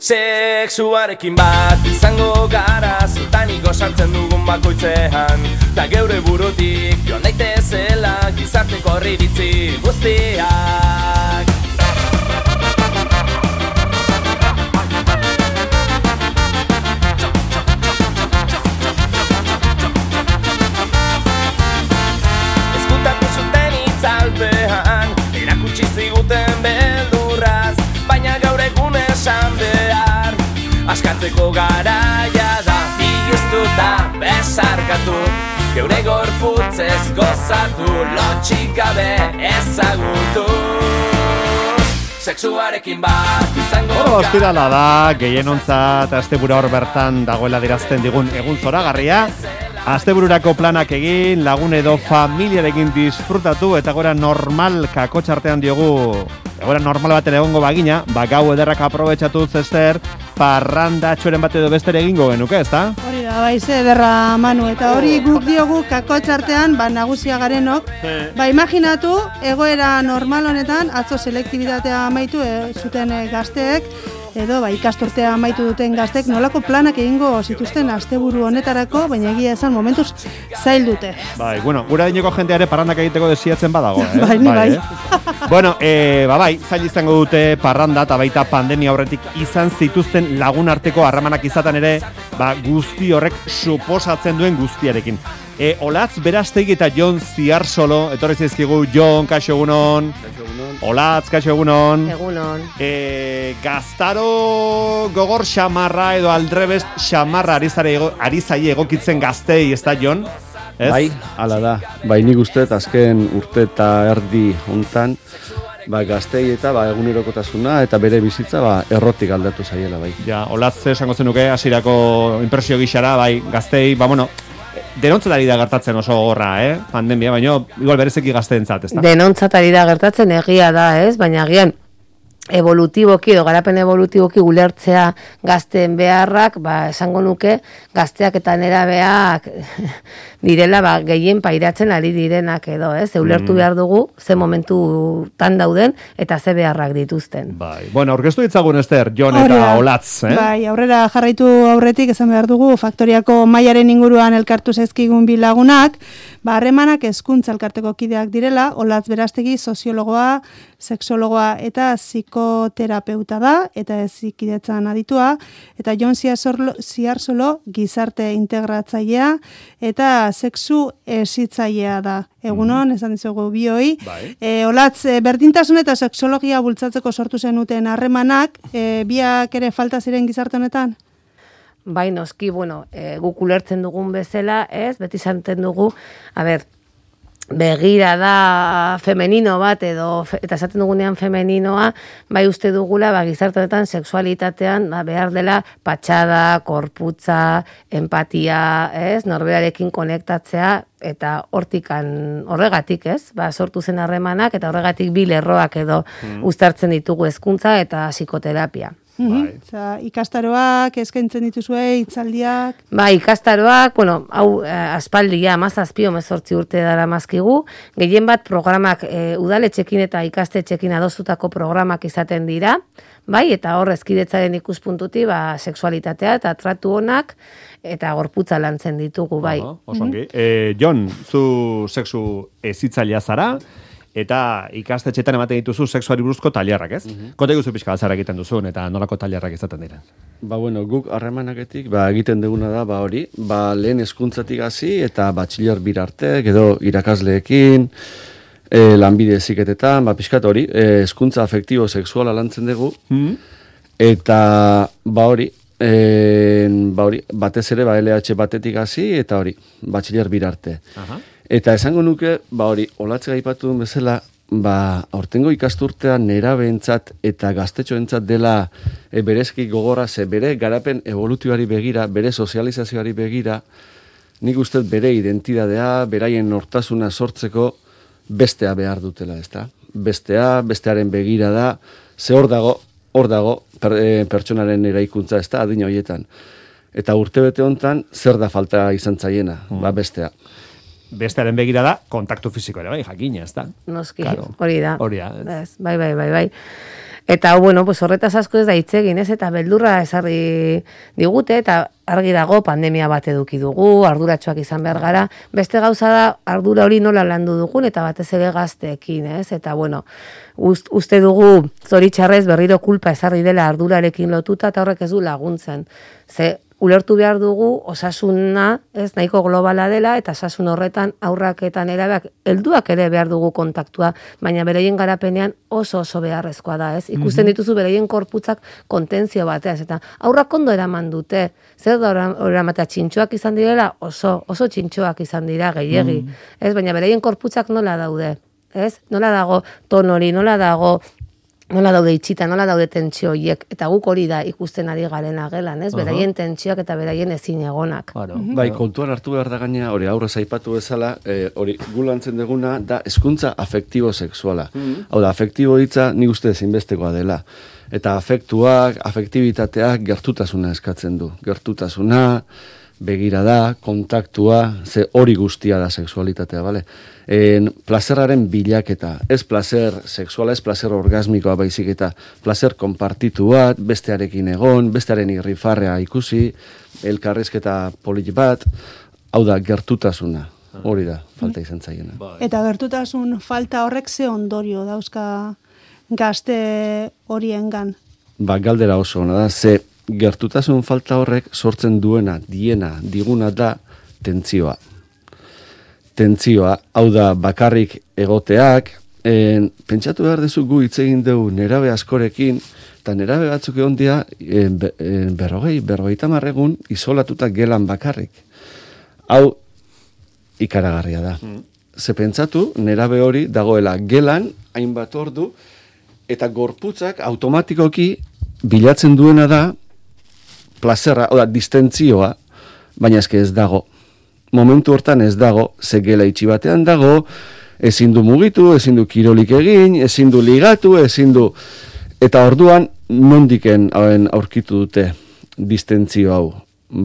Sexuarekin bat izango gara, zutaniko sartzen dugun bakoitzean, ta geure burutik joan daitezela gizarteko iritzi guztiak. Eskutatu zuten itzalpean, erakutsi ziguten beldurraz, baina gaur egun esan behar, askatzeko garaia da, bigiztuta besarkatu, geure gorputzez gozatu, lotxik gabe ezagutu. Sexuarekin bat izango gara. Ostirala da, gehienontzat asteburu hor bertan dagoela dirazten digun egun zoragarria. Astebururako planak egin, lagun edo familiarekin disfrutatu eta gora normal kakotxartean diogu, gora normal baten egongo bagina, gau ederrak aprobetxatu zester, parranda txueren bat edo bestere egingo genuke, ezta? Hori da, ze ederra Manu, eta hori guk diogu kakotxartean, nagusia garenok, imaginatu, egoera normal honetan, atzo selektibitatea amaitu zuten gazteek, edo ikasturtea amaitu duten gaztek nolako planak egingo zituzten asteburu honetarako, baina egia esan momentuz zail dute. Bueno, gura dineko jendeare parrandak egiteko desiatzen badago, Bai. Bueno, zail izango dute parranda eta baita pandemia aurretik izan zituzten lagun arteko harremanak izaten ere, guzti horrek suposatzen duen guztiarekin. Olatz Berastegi eta Jon Ziarsolo, etorri zaizkigu. Jon, kaixo egunon. Olatz, kaixo egunon. Egunon. Gaztaro gogor xamarra edo aldrebest xamarra ari zaie egokitzen gaztei, ez da, Jon? Bai, ala da. Nik uste azken urte eta erdi hontan, gaztei eta egunerokotasuna eta bere bizitza errotik aldatu zaiela, bai. Ja, Olatz esango zenuke hasierako impresio gixara, gaztei, denontzat ari da gertatzen oso gogorra, pandemia, baina igual berezeki gazteentzat, ez da? Denontzat ari da gertatzen egia da, baina agian evolutiboki edo garapen evolutiboki ulertzea gazteen beharrak, esango nuke gazteak eta nerabeak direla gehien pairatzen ari direnak edo, ulertu behar dugu ze momentu tan dauden eta ze beharrak dituzten. Bueno, aurkeztu ditzagun Ester, Jon eta Olatz, aurrera jarraitu aurretik esan behar dugu, Faktoriako mailaren inguruan elkartu zaizkigun bi lagunak, harremanak hezkuntza elkarteko kideak direla, Olatz Berastegi soziologoa, sexologoa eta psikoterapeuta da, eta hezikidetzan aditua, eta Jon Ziarsolo gizarte integratzailea, eta sexu hezitzailea da. Egunon, esan dizugu bioi. Olatz, berdintasun eta sexologia bultzatzeko sortu zenuten harremanak, biak ere falta ziren gizarte honetan? Bai, noski, guk ulertzen dugun bezala, beti zanten dugu, begira da femenino bat edo, eta esaten dugunean femeninoa, uste dugula, gizarte honetan sexualitatean behar dela patxada, korputza, empatia, norberarekin konektatzea, eta horregatik, sortu zen harremanak, eta horregatik bi lerroak edo uztartzen ditugu hezkuntza eta psikoterapia. Ikastaroak, eskaintzen dituzue, hitzaldiak? Ikastaroak, hau aspaldia, 17 urte dara mazkigu, gehien bat programak udaletxekin eta ikastetxekin adostutako programak izaten dira, eta hor hezkidetzaren ikuspuntutik sexualitatea eta tratu onak eta gorputza lantzen ditugu, Osongi. Jon, zu sexu hezitzailea zara, eta ikastetxetan ematen dituzu sexuari buruzko tailerrak, ez? Konta iguzu pixka zer egiten duzun eta nolako tailerrak izaten dira? Guk harremanaketik egiten duguna da hori, lehen hezkuntzatik hasi eta batxiler birarte, edo irakasleekin, lanbide heziketetan, pixkat hori, hezkuntza afektibo sexuala lantzen dugu, eta hori, batez ere LH batetik hasi eta hori, batxiler birarte. Eta esango nuke, Olatz gaipatu duen bezala, aurtengo ikasturtean nerabeentzat eta gaztetxoentzat dela berezki gogorra, bere garapen evolutioari begira, bere sozializazioari begira, nik uste bere identidadea, beraien nortasuna sortzeko bestea behar dutela, ezta? Bestearen begira da, ze hor dago pertsonaren eraikuntza, ezta, adina horietan. Eta urtebete hontan, zer da falta izan zaiena, bestea. Bestearen begira da, kontaktu fisiko ere, jakina, ez da? Noski, hori da. Bai. Eta, bueno, pues horretaz asko ez da hitz egin, ez? Eta beldurra esarri digute, eta argi dago pandemia bat eduki dugu, arduratsuak izan behar gara. Beste gauza da, ardura hori nola landu dugun, eta batez ere gazteekin, ez? Eta, bueno, uste dugu zoritxarrez berriro kulpa esarri dela ardurarekin lotuta, eta horrek ez du laguntzen. Ze, ulertu behar dugu osasuna, ez nahiko globala dela, eta osasun horretan aurrak eta nerabeak helduak ere behar dugu kontaktua, baina beraien garapenean oso beharrezkoa da, ez? Ikusten dituzu beraien korputzak kontentzio bateaz, eta aurrak ondo eraman dute, zer da eramatea txintxoak izan direla, oso txintxoak izan dira gehiegi, ez? Baina beraien korputzak nola daude, ez? Nola dago tonori, nola daude itxita, nola daude tentsio horiek, eta guk hori da ikusten ari garena gelan, ez? Beraien tentsioak eta beraien ezin egonak. Bai, kontuan hartu behar da gaina, hori aurrez aipatu bezala, hori gulantzen duguna da hezkuntza afektibo-sexuala. Hau da, afektibo hitza nik uste ezinbestekoa dela. Eta afektuak, afektibitateak gertutasuna eskatzen du. Gertutasuna, begirada, kontaktua, ze hori guztia da sexualitatea, bale? Plazerraren bilaketa, ez placer sexuala, ez placer orgasmikoa baizik eta placer konpartitu bat, bestearekin egon, bestearen irrifarrea ikusi, elkarrizketa polit bat, hau da, gertutasuna, hori da, falta izan zaiena. Eta gertutasun falta horrek ze ondorio dauzka gazte horiengan? Galdera oso ona da, ze gertutasun falta horrek sortzen diguna da tentzioa. Tentzioa, hau da bakarrik egoteak, pentsatu behar dezu gu hitz egin dugu nerabe askorekin, eta nerabe batzuk egon dira berrogeita marregun isolatuta gelan bakarrik. Hau ikaragarria da. Ze pentsatu, nerabe hori dagoela gelan, hainbat ordu, eta gorputzak automatikoki bilatzen duena da plazerra, oda, distentzioa, baina eske ez dago. Momentu hortan ez dago, ze gela itxi batean dago, ezin du mugitu, ezin du kirolik egin, ezin du ligatu, ezin du... Eta orduan, nondiken aurkitu dute distentzio hau.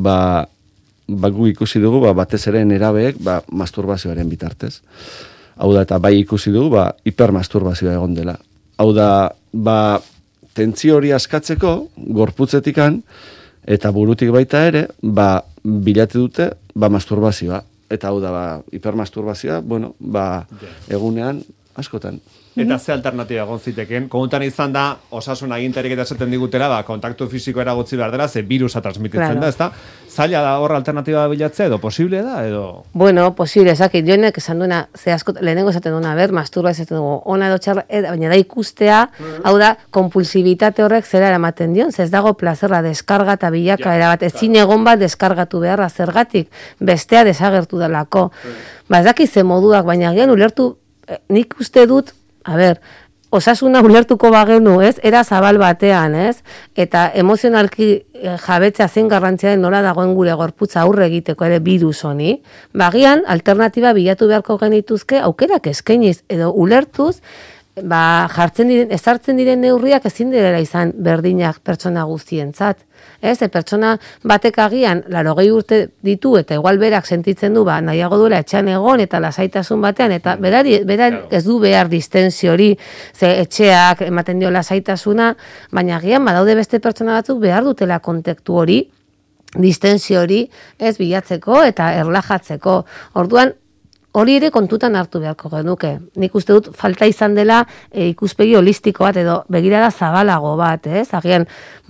Gu ikusi dugu, batez ere nerabeek, masturbazioaren bitartez. Hau da, eta bai ikusi dugu, hipermasturbazioa egon dela. Hau da, tentzio hori askatzeko, gorputzetikan, eta burutik baita ere, bilatu dute, masturbazioa. Eta hau da, hipermasturbazioa, egunean, askotan. Eta ze alternatiba egon ziteken? Kontutan izan da, osasun agintarik eta esaten digutela, kontaktu fisiko eragotzi behar dela, ze virusa transmititzen da, ezta? Zaila da hor alternatiba bilatzea, edo posible da, edo? Bueno, posible, ezakit, jonek esan duena, ze asko, lehenengo esaten duena, masturba esaten dugu, ona edo txarra, baina da ikustea, hau da, kompulsibitate horrek zera eramaten dion, ze ez dago plazerra deskarga eta bilaka, erabat, ezin egon bat deskargatu beharra zergatik, bestea desagertu delako. Ez dakit ze moduak, baina gian ulertu, nik uste dut, osasuna ulertuko bagenu, ez? Era zabal batean, ez? Eta emozionalki jabetzea zein garrantzia den nola dagoen gure gorputza aurre egiteko ere birus honi. Bagian, alternatiba bilatu beharko genituzke aukerak eskainiz edo ulertuz, ezartzen diren neurriak ezin direla izan berdinak pertsona guztientzat. Ez, pertsona batek agian 80 urte ditu eta igual berak sentitzen du, nahiago duela etxean egon eta lasaitasun batean, eta berak ez du behar distentzio hori, ze etxeak ematen dio lasaitasuna, baina agian badaude beste pertsona batzuk behar dutela kontaktu hori, distentzio hori, ez bilatzeko eta erlajatzeko. Orduan, hori ere kontutan hartu beharko genuke. Nik uste dut falta izan dela ikuspegi holistiko bat edo begirada zabalago bat, ez? Agian,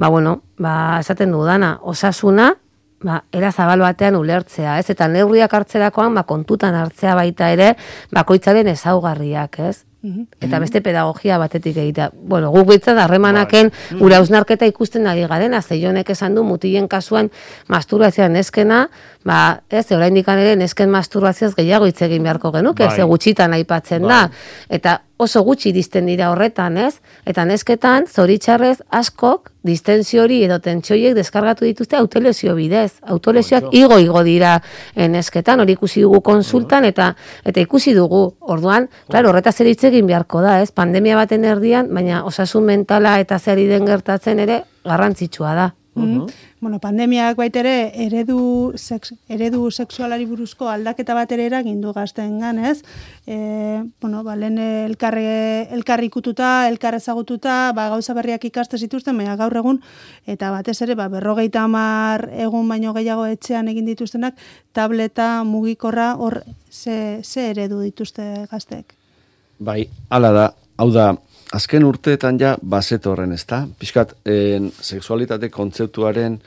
esaten dudana, osasuna, era zabal batean ulertzea, ez? Eta neurriak hartzerakoan, kontutan hartzea baita ere, bakoitzaren ezaugarriak, ez? Eta beste pedagogia batetik egitea. Guk bitzat harremanaken gure hausnarketa ikusten ari garen, Jonek esan du mutilen kasuan masturbazioa neskena, oraindik ere nesken masturbazioaz gehiago hitz egin beharko genuke, ze gutxitan aipatzen da. Eta oso gutxi disten dira horretan, ez? Eta nesketan, zoritxarrez, askok, distentzio hori edo tentsioiek deskargatu dituzte autolesio bidez. Autolesioak igo dira nesketan, hori ikusi dugu konsultan, eta ikusi dugu. Orduan, horretaz ere hitz egin beharko da, ez? Pandemia baten erdian, baina osasun mentala eta zeri den gertatzen ere garrantzitsua da. Bueno, pandemiak baitere eredu sexualari buruzko aldaketa bat ere eragin du gazteengan, ez? Lehen elkar ikututa, elkar ezagututa, gauza berriak ikaste zituzten, baina gaur egun, eta batez ere, 50 egun baino gehiago etxean egin dituztenak, tableta, mugikorra, hor, ze eredu dituzte gazteek? Bai, hala da, hau da, azken urteetan ja bazete horren, ezta? Pixkat, sexualitate kontzeptuaren,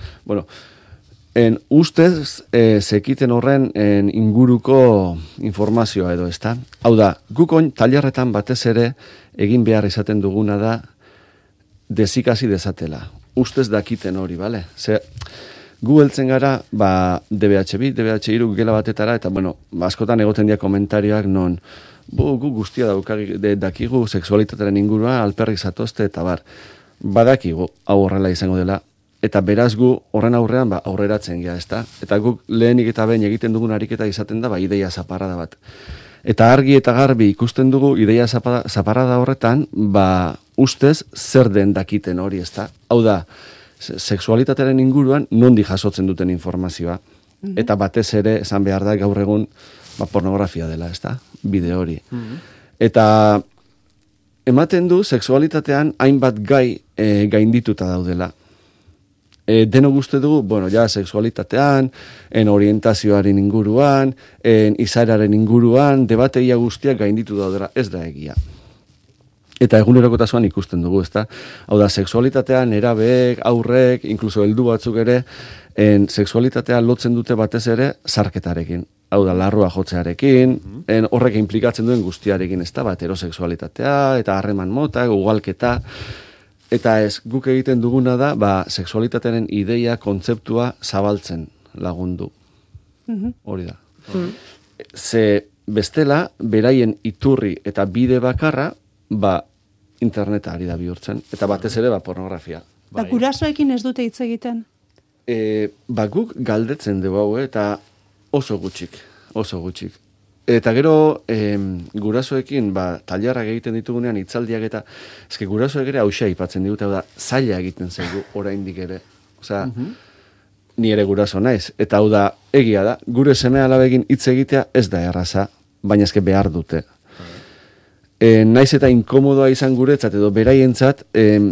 ustez zekiten horren inguruko informazioa edo, ezta? Hau da, gukon tailerretan batez ere egin behar izaten duguna da dezikasi dezatela. Ustez dakiten hori, bale? Gu heltzen gara, DBH2, DBH3 gela batetara, eta, askotan egoten dira komentarioak non, gu guztia dakigu sexualitatearen inguruan alperrik zatozte eta badakigu hau horrela izango dela eta beraz gu horren aurrean aurreratzen gea, ezta? Eta guk lehenik eta behin egiten dugun ariketa izaten da ideia zaparrada bat. Eta argi eta garbi ikusten dugu ideia zaparrada horretan ustez zer den dakiten hori, ezta? Hau da, sexualitatearen inguruan nondi jasotzen duten informazioa. Eta batez ere esan behar da gaur egun pornografia dela, ezta? Bideo hori. Eta ematen du sexualitatean hainbat gai gaindituta daudela. Deno guzti dugu, sexualitatean, orientazioaren inguruan, izaeraren inguruan, debateia guztiak gainditu daudela, ez da egia. Eta egunerokotasuan ikusten dugu, ezta? Hau da, sexualitatean erabeek, aurrek, inkluso heldu batzuk ere, sexualitatea lotzen dute batez ere sarketarekin. Hau da, larrua jotzearekin, horrek implikatzen duen guztiarekin, ez da, heterosexualitatea, eta harreman mota, ugalketa, eta ez, guk egiten duguna da, sexualitatearen ideia, kontzeptua zabaltzen lagundu. Hori da. Ze bestela, beraien iturri eta bide bakarra, interneta ari da bihurtzen, eta batez ere, pornografia. Da gurasoekin ez dute hitz egiten? Guk galdetzen dugu hau, eta oso gutxik. Eta gero, gurasoekin, tailerrak egiten ditugunean, hitzaldiak eta, eske gurasoek ere hausia aipatzen digute, da, zaila egiten zaigu oraindik ere. Osea, ni ere guraso naiz. Eta hau da, egia da, gure seme-alabekin hitz egitea ez da erraza, baina eske behar dute. Naiz eta inkomodoa izan guretzat edo beraientzat,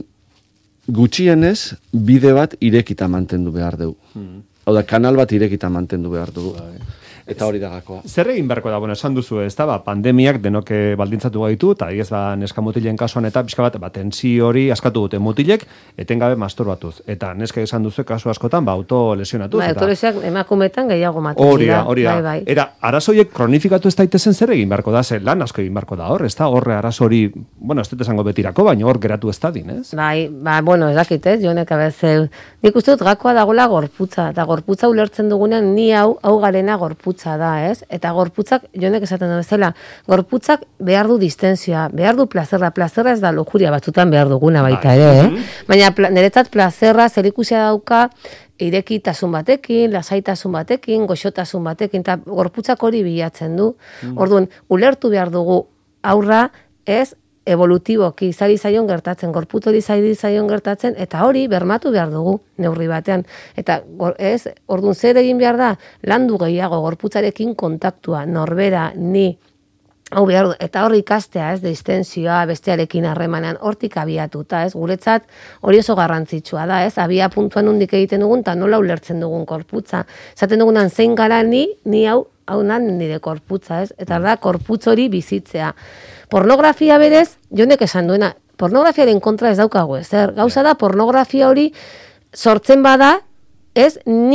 gutxienez bide bat irekita mantendu behar dugu. Hau da, kanal bat irekita mantendu behar dugu. Eta hori da gakoa. Zer egin beharko da, esan duzu, ez da, pandemiak denok baldintzatu gaitu, eta ez neska mutilen kasuan eta pixka bat, tentsio hori askatu dute mutilek, etengabe masturbatuz. Eta neska esan duzu kasu askotan, autolesionatuz. Autolesioak emakumetan gehiago maten dira. Hori da. Era, arazoiek kronifikatu ez daitezen zer egin beharko da, zer lan asko egin beharko da hor, ez da, horre arazo hori, ez dut esango betirako, baina hor geratu ez dadin, ez? Ez dakit, ez, jonek abezeu. Nik uste dut gakoa dagoela gorputza, eta gorputza ulertzen dugunean ni hau garena gorputza da, ez? Eta gorputzak, jonek esaten du bezala, gorputzak behar du distentsioa, behar du plazerra. Plazerra ez da lujuria batzutan behar duguna baita ere, Baina niretzat plazerra zerikusia dauka irekitasun batekin, lasaitasun batekin, goxotasun batekin, eta gorputzak hori bilatzen du. Orduan, ulertu behar dugu aurra, ez, evolutiboki izari zaion gertatzen, gorputz hori zaion gertatzen, eta hori bermatu behar dugu neurri batean. Eta orduan zer egin behar da, landu gehiago gorputzarekin kontaktua, norbera, ni, hau behar du, eta hori ikastea, ez, distentsioa, bestearekin harremanean, hortik abiatuta, ez, guretzat hori oso garrantzitsua da, ez, abia puntuan hundik egiten dugun, eta nola ulertzen dugun gorputza. Zaten dugunan zein gara ni hau nan nire gorputza, ez, eta da, gorputz hori bizitzea. Pornografia berez, jonek esan duena, pornografiaren kontra ez daukagu ezer. Gauza da, pornografia hori sortzen bada, ez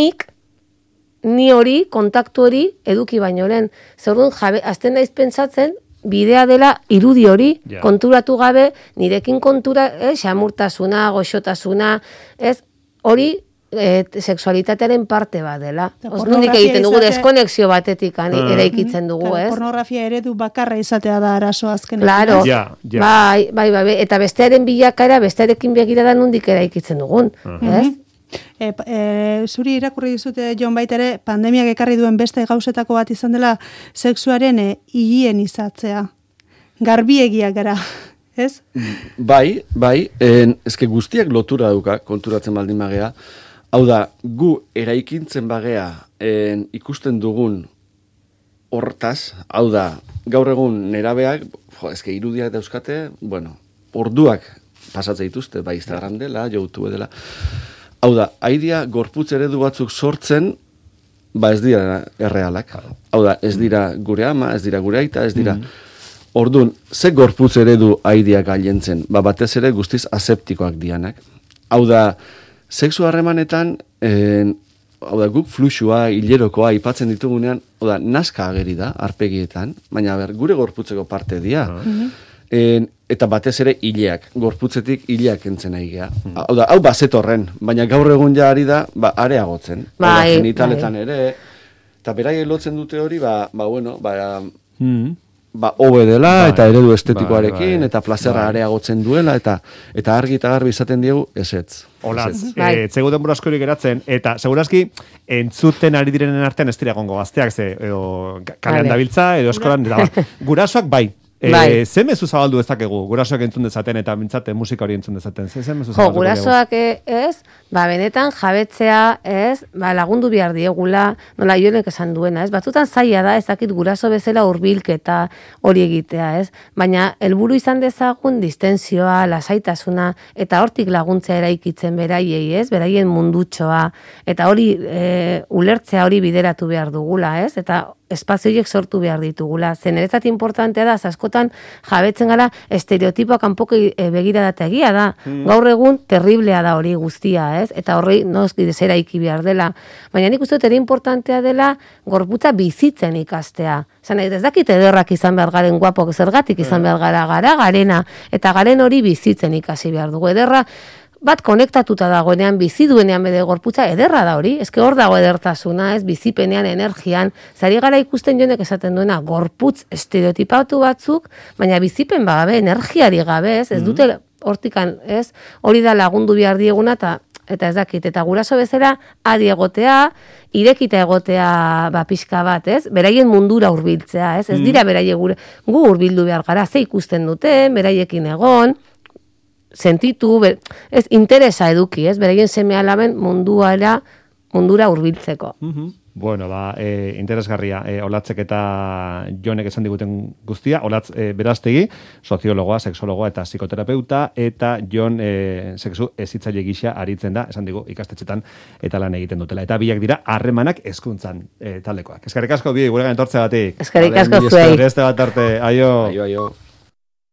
ni hori, kontaktu hori, eduki baino lehen. Zer orduan, azten naiz pentsatzen, bidea dela irudi hori, konturatu gabe, nirekin kontura, xamurtasuna, goxotasuna, ez, hori, sexualitatearen parte bat dela. Nondik egiten dugu deskonexio batetik eraikitzen dugu, ez? Pornografia eredu bakarra izatea da arazo azkenean. Claro. Bai, eta bestearen bilakaera, bestearekin begirada nondik eraikitzen dugun, ez? Zuri irakurri dizute, Jon, baita ere, pandemiak ekarri duen beste gauzetako bat izan dela sexuaren higienizatzea. Garbiegiak gara, ez? Bai, eske guztiak lotura dauka, konturatzen baldin magea. Hau da, gu eraikintzen bagea ikusten dugun hortaz, hau da, gaur egun nerabeak, eske irudiak dauzkate, bueno, orduak pasatzen dituzte, bai Instagram dela, YouTube dela. Hau da, haidia gorputz eredu batzuk sortzen, ez dira errealak. Hau da, ez dira gure ama, ez dira gure aita, ez dira... Orduan, ze gorputz eredu haidia gailentzen? Batez ere guztiz aseptikoak dianak. Hau da, sexu harremanetan, hau da, guk fluxua, hilerokoa, aipatzen ditugunean, hau da, nazka ageri da, arpegietan, baina gure gorputzeko parte dira. Eta batez ere hileak, gorputzetik hileak entzen nahi geha. Hau da, hau bazetorren, baina gaur egun ja ari da, areagotzen. Genitaletan ere, eta beraiek lotzen dute hori, hobe dela, eta eredu estetikoarekin, eta plazerra areagotzen duela, eta argi eta garbi izaten diegu, ezetz. Olatz, zegu denbora askorik geratzen, eta segurazki, entzuten ari direnen artean ez dira gongo gazteak, kalean dabiltza, edo eskolan, gurasoak bai. Ze mezu zabaldu ezakegu, gurasoak entzun dezaten eta mintzate musika hori entzun dezaten? Ze mezu zabaldu? Gurasoak ez, benetan jabetzea ez, lagundu behar diegula, nola Jonek esan duena, ez? Batzutan zaila da, ezakit guraso bezala hurbilketa hori egitea, ez? Baina helburu izan dezagun distensioa, lasaitasuna, eta hortik laguntzea eraikitzen beraiei, ez? Beraien mundutxoa, eta hori ulertzea hori bideratu behar dugula, ez? Eta espazioiek sortu behar ditugula. Zeneretzat importantea da, askotan jabetzen gara estereotipoa kanpoko begirada egia da. Gaur egun terriblea da hori guztia, ez? Eta horri noski deseraiki behar dela. Baina nik uste ere importantea dela gorputza bizitzen ikastea. Zan, ez dakit ederrak izan behar garen guapok, zergatik izan behar gara garena, eta garen hori bizitzen ikasi behar dugu. Ederra, bat konektatuta dagoenean, bizi duenean bede gorputza, ederra da hori, eske hor dago edertasuna, ez, bizipenean, energian, zari gara ikusten Jonek esaten duena, gorputz estereotipatu batzuk, baina bizipen gabe, energiari gabe, ez dute hortikan, ez, hori da lagundu behar dieguna, eta ez dakit, eta guraso bezala, adi egotea, irekita egotea, pixka bat, ez, beraien mundura hurbiltzea, ez dira beraie gu hurbildu behar gara, ze ikusten duten, beraiekin egon, sentitu, ez interesa eduki, ez, beraien seme alaben mundura hurbiltzeko. Bueno, interesgarria, Olatzek eta Jonek esan diguten guztia, Olatz Berastegi, soziologoa, sexologoa eta psikoterapeuta, eta Jon sexu ezitzaile gisa aritzen da, esan digu, ikastetxetan eta lan egiten dutela. Eta biak dira, harremanak hezkuntzan taldekoak. Eskerrik asko bi, guregan entortzea batik. Eskerrik asko zuei. Beste bat arte, aio. Aio.